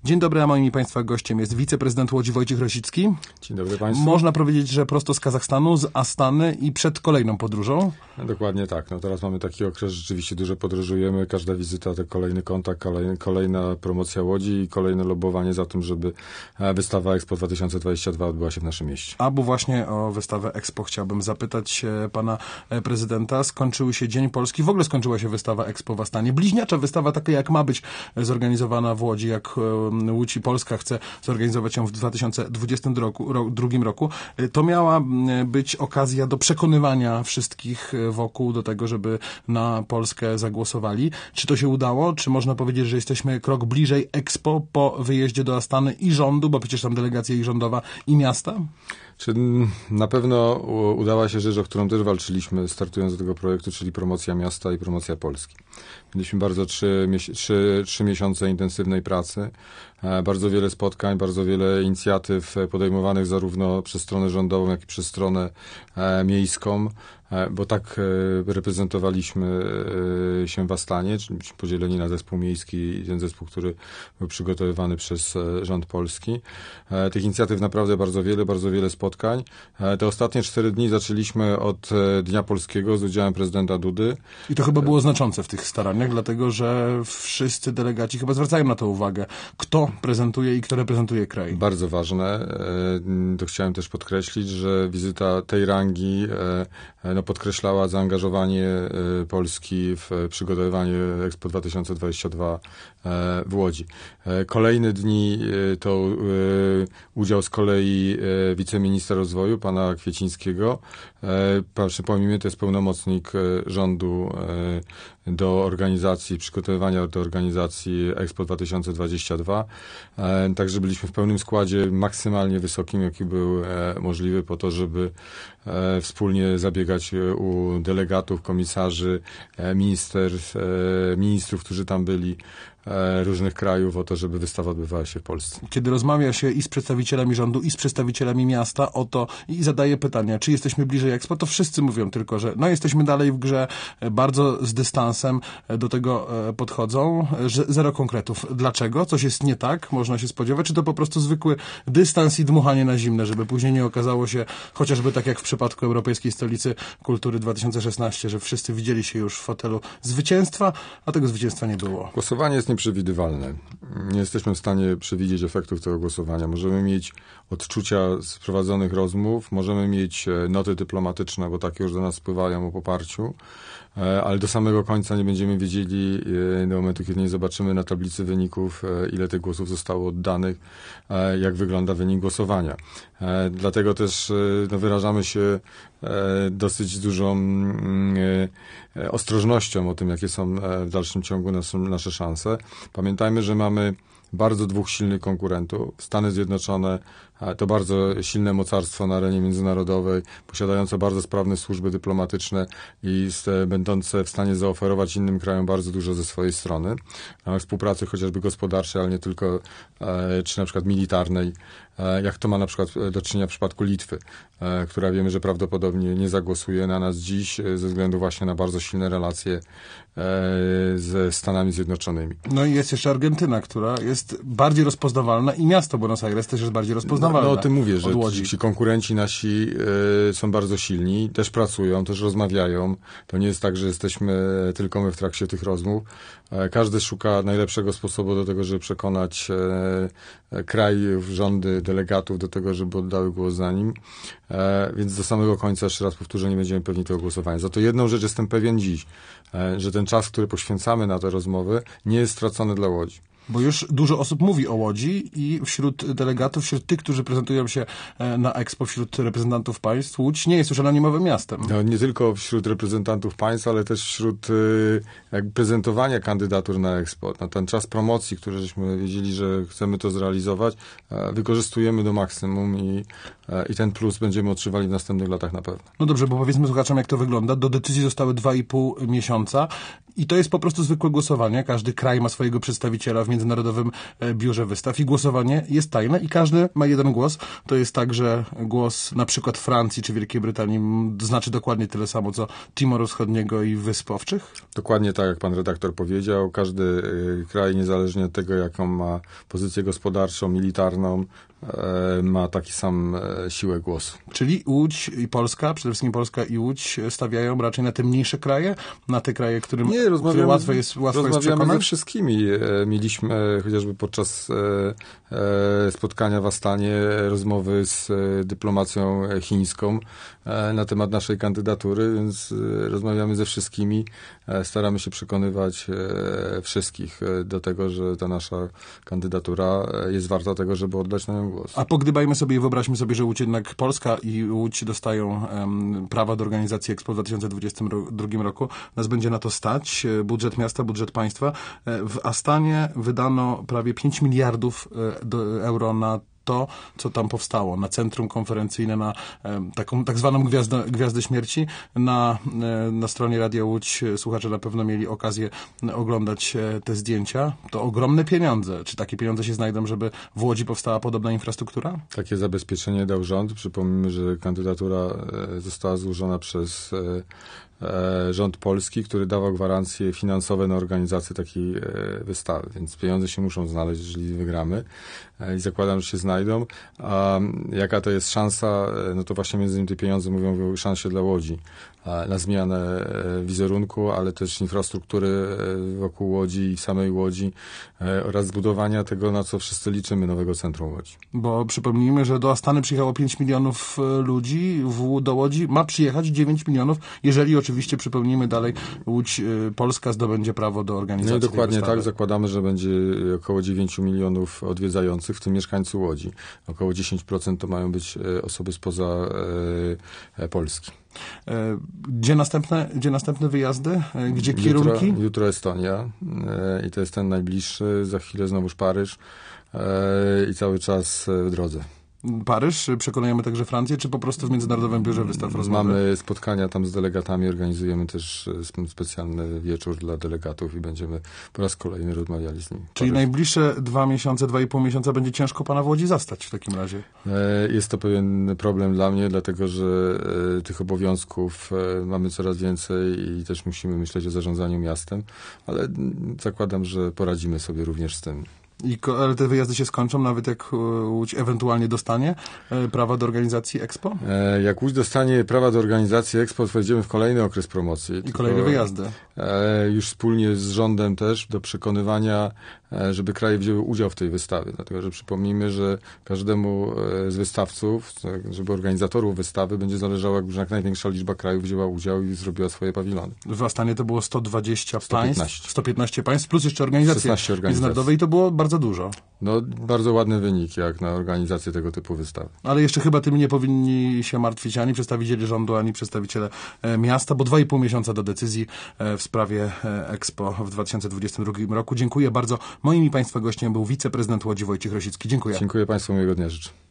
Dzień dobry, a moim i Państwa gościem jest wiceprezydent Łodzi Wojciech Rosicki. Dzień dobry Państwu. Można powiedzieć, że prosto z Kazachstanu, z Astany i przed kolejną podróżą? No, dokładnie tak. No, teraz mamy taki okres, rzeczywiście dużo podróżujemy. Każda wizyta to kolejny kontakt, kolejna promocja Łodzi i kolejne lobbowanie za tym, żeby wystawa Expo 2022 odbyła się w naszym mieście. Bo właśnie o wystawę Expo chciałbym zapytać pana prezydenta. Skończył się Dzień Polski, w ogóle skończyła się wystawa Expo w Astanie. Bliźniacza wystawa, taka jak ma być zorganizowana w Łodzi, jak Łódź i Polska chce zorganizować ją w 2022 roku. To miała być okazja do przekonywania wszystkich wokół do tego, żeby na Polskę zagłosowali. Czy to się udało? Czy można powiedzieć, że jesteśmy krok bliżej Expo po wyjeździe do Astany i rządu, bo przecież tam delegacja i rządowa i miasta? Na pewno udała się rzecz, o którą też walczyliśmy, startując do tego projektu, czyli promocja miasta i promocja Polski. Mieliśmy bardzo 3 miesiące intensywnej pracy, bardzo wiele spotkań, bardzo wiele inicjatyw podejmowanych zarówno przez stronę rządową, jak i przez stronę miejską, bo tak reprezentowaliśmy się w Astanie, czyli podzieleni na zespół miejski i ten zespół, który był przygotowywany przez rząd polski. Tych inicjatyw naprawdę bardzo wiele spotkań. Te ostatnie 4 dni zaczęliśmy od Dnia Polskiego z udziałem prezydenta Dudy. I to chyba było znaczące w tych staraniach, dlatego że wszyscy delegaci chyba zwracają na to uwagę, kto prezentuje i kto reprezentuje kraj. Bardzo ważne. To chciałem też podkreślić, że wizyta tej rangi podkreślała zaangażowanie Polski w przygotowywanie Expo 2022 w Łodzi. Kolejne dni to udział z kolei wiceministra rozwoju, pana Kwiecińskiego. Przypomnijmy, to jest pełnomocnik rządu do organizacji, przygotowywania do organizacji Expo 2022. Także byliśmy w pełnym składzie, maksymalnie wysokim, jaki był możliwy po to, żeby wspólnie zabiegać u delegatów, komisarzy, ministrów, którzy tam byli, różnych krajów o to, żeby wystawa odbywała się w Polsce. Kiedy rozmawia się i z przedstawicielami rządu, i z przedstawicielami miasta o to i zadaje pytania, czy jesteśmy bliżej Expo, to wszyscy mówią tylko, że jesteśmy dalej w grze, bardzo z dystansem do tego podchodzą, że zero konkretów. Dlaczego? Coś jest nie tak? Można się spodziewać? Czy to po prostu zwykły dystans i dmuchanie na zimne, żeby później nie okazało się, chociażby tak jak w przypadku Europejskiej Stolicy Kultury 2016, że wszyscy widzieli się już w fotelu zwycięstwa, a tego zwycięstwa nie było. Głosowanie jest nieprzewidywalne. Nie jesteśmy w stanie przewidzieć efektów tego głosowania. Możemy mieć odczucia z prowadzonych rozmów, możemy mieć noty dyplomatyczne, bo takie już do nas spływają o poparciu, ale do samego końca nie będziemy wiedzieli do momentu, kiedy nie zobaczymy na tablicy wyników, ile tych głosów zostało oddanych, jak wygląda wynik głosowania. Dlatego też wyrażamy się dosyć dużą ostrożnością o tym, jakie są w dalszym ciągu nasze szanse. Pamiętajmy, że mamy bardzo 2 silnych konkurentów. Stany Zjednoczone to bardzo silne mocarstwo na arenie międzynarodowej, posiadające bardzo sprawne służby dyplomatyczne i będące w stanie zaoferować innym krajom bardzo dużo ze swojej strony. Współpracy chociażby gospodarczej, ale nie tylko, czy na przykład militarnej, jak to ma na przykład do czynienia w przypadku Litwy, która wiemy, że prawdopodobnie nie zagłosuje na nas dziś ze względu właśnie na bardzo silne relacje ze Stanami Zjednoczonymi. No i jest jeszcze Argentyna, która jest bardziej rozpoznawalna i miasto Buenos Aires też jest bardziej rozpoznawalne. No o tym mówię, że ci konkurenci nasi są bardzo silni, też pracują, też rozmawiają. To nie jest tak, że jesteśmy tylko my w trakcie tych rozmów. Każdy szuka najlepszego sposobu do tego, żeby przekonać kraj, rządy, delegatów do tego, żeby oddały głos za nim. Więc do samego końca, jeszcze raz powtórzę, nie będziemy pewni tego głosowania. Za to jedną rzecz jestem pewien dziś, że ten czas, który poświęcamy na te rozmowy, nie jest stracony dla Łodzi. Bo już dużo osób mówi o Łodzi i wśród delegatów, wśród tych, którzy prezentują się na Expo, wśród reprezentantów państw, Łódź nie jest już anonimowym miastem. No, nie tylko wśród reprezentantów państw, ale też wśród prezentowania kandydatur na Expo. Na ten czas promocji, który żeśmy wiedzieli, że chcemy to zrealizować, wykorzystujemy do maksimum i ten plus będziemy odczuwali w następnych latach na pewno. No dobrze, bo powiedzmy słuchaczom, jak to wygląda. Do decyzji zostały 2,5 miesiąca i to jest po prostu zwykłe głosowanie. Każdy kraj ma swojego przedstawiciela w Międzynarodowym Biurze Wystaw i głosowanie jest tajne i każdy ma jeden głos. To jest tak, że głos na przykład Francji czy Wielkiej Brytanii znaczy dokładnie tyle samo, co Timoru Wschodniego i Wysp Owczych? Dokładnie tak, jak pan redaktor powiedział. Każdy kraj, niezależnie od tego, jaką ma pozycję gospodarczą, militarną, ma taki sam siłę głosu. Czyli Łódź i Polska, przede wszystkim Polska i Łódź stawiają raczej na te mniejsze kraje? Na te kraje, którym łatwo jest przekonać? Ze wszystkimi. Mieliśmy chociażby podczas spotkania w Astanie rozmowy z dyplomacją chińską na temat naszej kandydatury, więc rozmawiamy ze wszystkimi. Staramy się przekonywać wszystkich do tego, że ta nasza kandydatura jest warta tego, żeby oddać na nią głos. A pogdybajmy sobie i wyobraźmy sobie, że Łódź jednak Polska i Łódź dostają prawa do organizacji Expo w 2022 roku. Nas będzie na to stać. Budżet miasta, budżet państwa. W Astanie wydano prawie 5 miliardów euro na to, co tam powstało, na centrum konferencyjne, na taką tak zwaną Gwiazdę Śmierci. Na stronie Radia Łódź słuchacze na pewno mieli okazję oglądać te zdjęcia. To ogromne pieniądze. Czy takie pieniądze się znajdą, żeby w Łodzi powstała podobna infrastruktura? Takie zabezpieczenie dał rząd. Przypomnijmy, że kandydatura została złożona przez rząd polski, który dawał gwarancje finansowe na organizację takiej wystawy, więc pieniądze się muszą znaleźć, jeżeli wygramy i zakładam, że się znajdą. A jaka to jest szansa? No to właśnie między innymi te pieniądze mówią o szansie dla Łodzi na zmianę wizerunku, ale też infrastruktury wokół Łodzi i w samej Łodzi oraz zbudowania tego, na co wszyscy liczymy, nowego centrum Łodzi. Bo przypomnijmy, że do Astany przyjechało 5 milionów ludzi, do Łodzi ma przyjechać 9 milionów, jeżeli oczywiście, przypomnijmy dalej, Łódź Polska zdobędzie prawo do organizacji. No i dokładnie tak, zakładamy, że będzie około 9 milionów odwiedzających, w tym mieszkańcy Łodzi. Około 10% to mają być osoby spoza Polski. Gdzie następne wyjazdy? Gdzie kierunki? Jutro Estonia i to jest ten najbliższy, za chwilę znowuż Paryż i cały czas w drodze. Paryż? Przekonujemy także Francję, czy po prostu w Międzynarodowym Biurze Wystaw rozmowy? Mamy spotkania tam z delegatami, organizujemy też specjalny wieczór dla delegatów i będziemy po raz kolejny rozmawiali z nimi. Czyli najbliższe 2 miesiące, 2,5 miesiąca będzie ciężko pana w Łodzi zastać w takim razie? Jest to pewien problem dla mnie, dlatego że tych obowiązków mamy coraz więcej i też musimy myśleć o zarządzaniu miastem, ale zakładam, że poradzimy sobie również z tym. Ale te wyjazdy się skończą, nawet jak Łódź ewentualnie dostanie prawa do organizacji Expo? Jak Łódź dostanie prawa do organizacji Expo, wejdziemy w kolejny okres promocji. I kolejne wyjazdy. Już wspólnie z rządem też do przekonywania, żeby kraje wzięły udział w tej wystawie. Dlatego, że przypomnijmy, że każdemu z wystawców, żeby organizatorów wystawy, będzie zależało, jak największa liczba krajów wzięła udział i zrobiła swoje pawilony. W Astanie to było 120 państw, 115 państw, plus jeszcze organizacje międzynarodowe i to było bardzo dużo. No, bardzo ładny wynik, jak na organizację tego typu wystawy. Ale jeszcze chyba tym nie powinni się martwić ani przedstawiciele rządu, ani przedstawiciele miasta, bo 2,5 miesiąca do decyzji w sprawie Expo w 2022 roku. Dziękuję bardzo. Moim i państwa gościem był wiceprezydent Łodzi Wojciech Rosicki. Dziękuję. Dziękuję państwu, miłego dnia życzę.